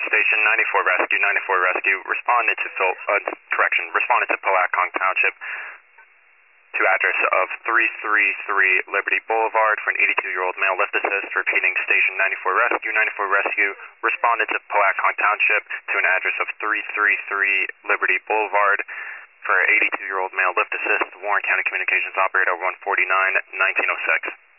Station 94 Rescue, responded to Palackong Township to address of 333 Liberty Boulevard for an 82-year-old male lift assist. Repeating, Station 94 Rescue, responded to Palackong Township to an address of 333 Liberty Boulevard for an 82-year-old male lift assist. Warren County Communications Operator 149, 1906.